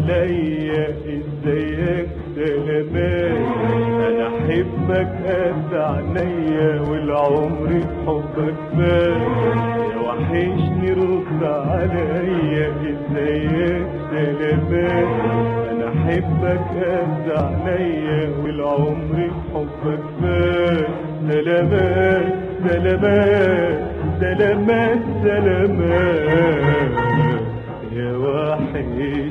عليا ازيك سلامات، انا احبك قد عينيا والعمر بحبك فات، يا وحشني رد عليا ازيك سلامات، انا احبك قد عينيا والعمر بحبك فات، سلامات سلامات سلامات سلامات يا وحشني.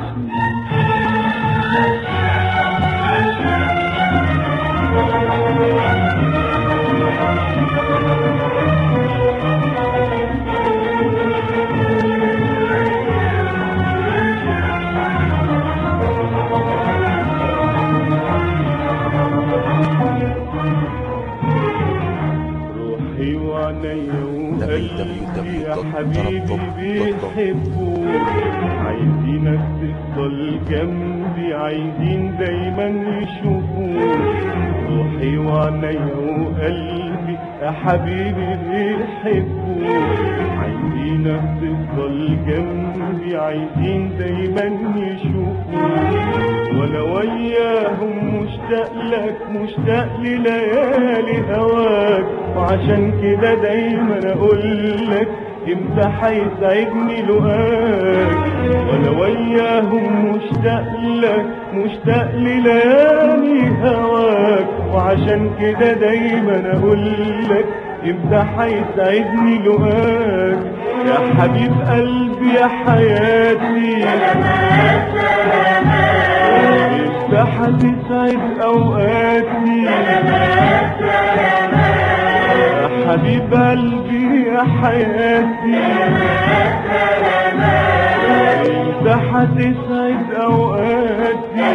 روحي وعينيا وقلبي يا حبيبي بيحبوك، عايزينك تفضل جنبي، عايزين دايما يشوفوك، روحي وعينيا وقلبي يا حبيبي بيحبوك، عايزينك تفضل جنبي، عايزين دايما يشوفوك، وانا وياهم مشتاق لك، مشتاق لليالي هواك، وعشان كده دايما اقول لك امتى هيسعدني لقاك، وانا وياهم مشتاق لك، مشتاق لليالي هواك، وعشان كده دايما اقول لك امتى هيسعدني لقاك، يا حبيب قلبي يا حياتي امتى هتسعد اوقاتي، يا حبيب قلبي يا حياتي امتى هتسعد اوقاتي،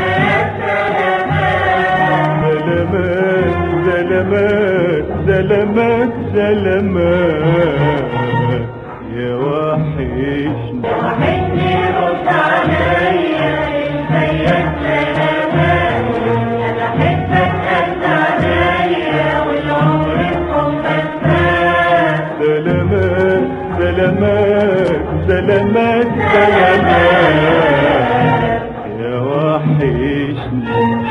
سلامات سلامات سلامات يا وحشني. وحشني رد عليا ازيك سلامات، انا احبك قد عليا والعمر بحبك فات، سلامات سلامات سلامات سلامات يا وحشني.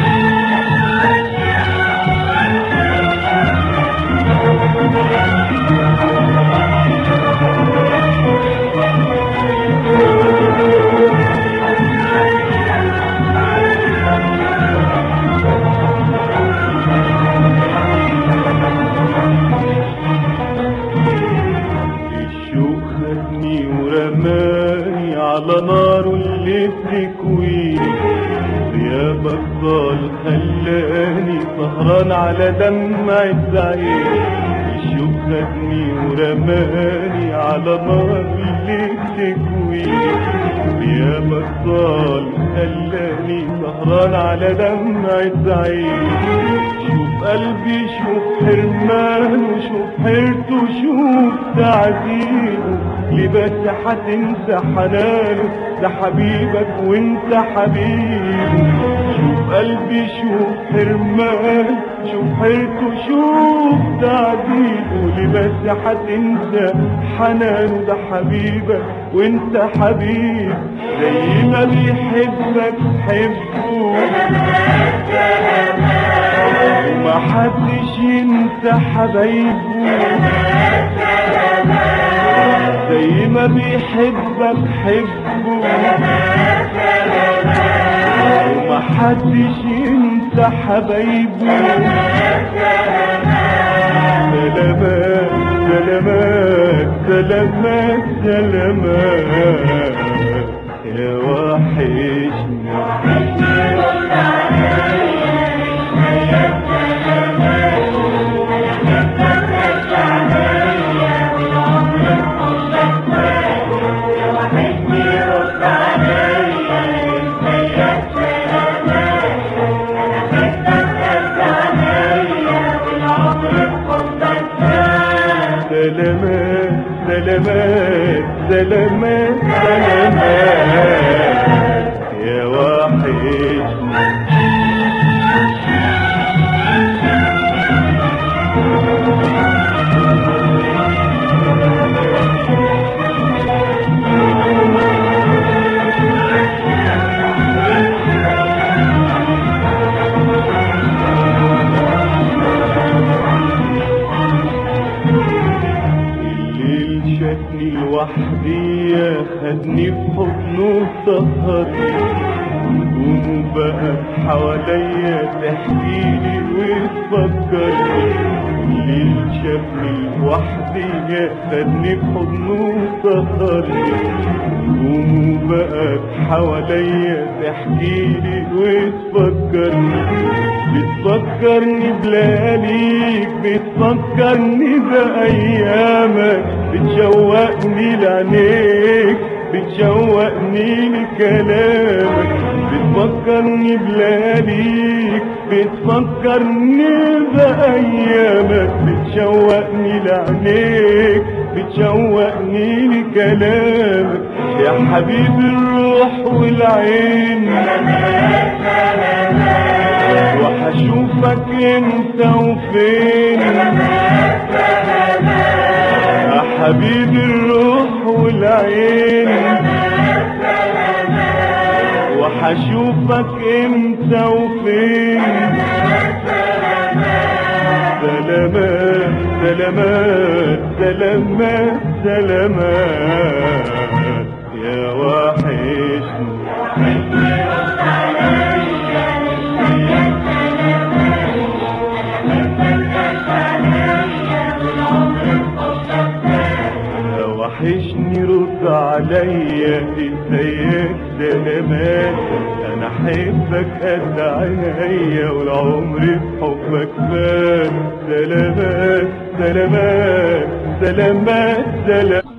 الشوق خدني ورماني على نار اللي بتكويني، غيابك ضال خلاني سهران على دمعة عيني، الشوق خدني ورماني على نار اللي بتكويني، غيابك ضال خلاني سهران على دمعة عيني، شوف قلبي شوف حرمانه، شوف حيرته شوف تعذيبه، ليه بس هتنسى حنانه، ده حبيبك وانت حبيبه، شوف قلبي شوف حرمانه، شوف حيرته شوف تعذيبه، ليه بس هتنسى حنانه، ده حبيبك وانت حبيب، زي ما بيحبك حبه وما حدش ينسى حبايبه، زي ما بيحبك حبه وما حدش ينسى حبايبه، سلامات سلامات سلامات سلامات يا وحشني. وحشني رد عليا ازيك سلامات، انا احبك قد عليا والعمر بحبك فات، يا وحشني رد عليا ازيك سلامات، انا احبك قد عليا والعمر بحبك فات، سلامات سلامات سلامات سلامات يا وحشني. خدني في حضنه سهرني، همومه بقى حواليا تحكيلي وتفكرني، الليل شافني لوحدي خدني في حضنه سهرني، همومه بقى حواليا تحكيلي وتفكرني، بتفكرني بلياليك، بتفكرني بأيامك، بتشوقني لعينيك، بتشوقني لكلامك، بتفكرني بلياليك، بتفكرني بأيامك، بتشوقني لعينيك، بتشوقني لكلامك، يا حبيب الروح والعين، وحشوفك انت وفين، يا حبيب الروح والعين، وحشوفك انت وفين، سلامات سلامات سلامات سلامات يا وحشني. وحشني رد عليا ازيك سلامات، انا احبك قد عينيا والعمر في حبك فات، سلامات سلامات سلامات سلامات.